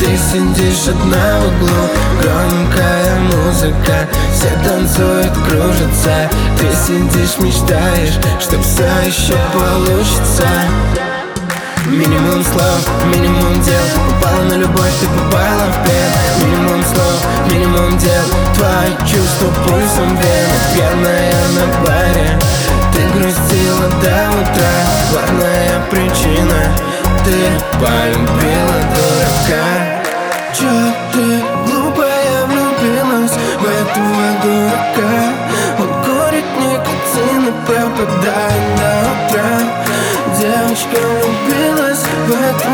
Ты сидишь одна в углу, громкая музыка, все танцуют, кружатся. Ты сидишь, мечтаешь, что все еще получится. Минимум слов, минимум дел, попала на любовь, ты попала в плен. Минимум слов, минимум дел, твои чувства пульсом вены. Пьяная на баре, ты грустила до утра. Главная причина, ты полюбила дурака. Чё ты глупая влюбилась в этого дурака? Он курит никотин и пропадает до утра. Девочка влюбилась в этого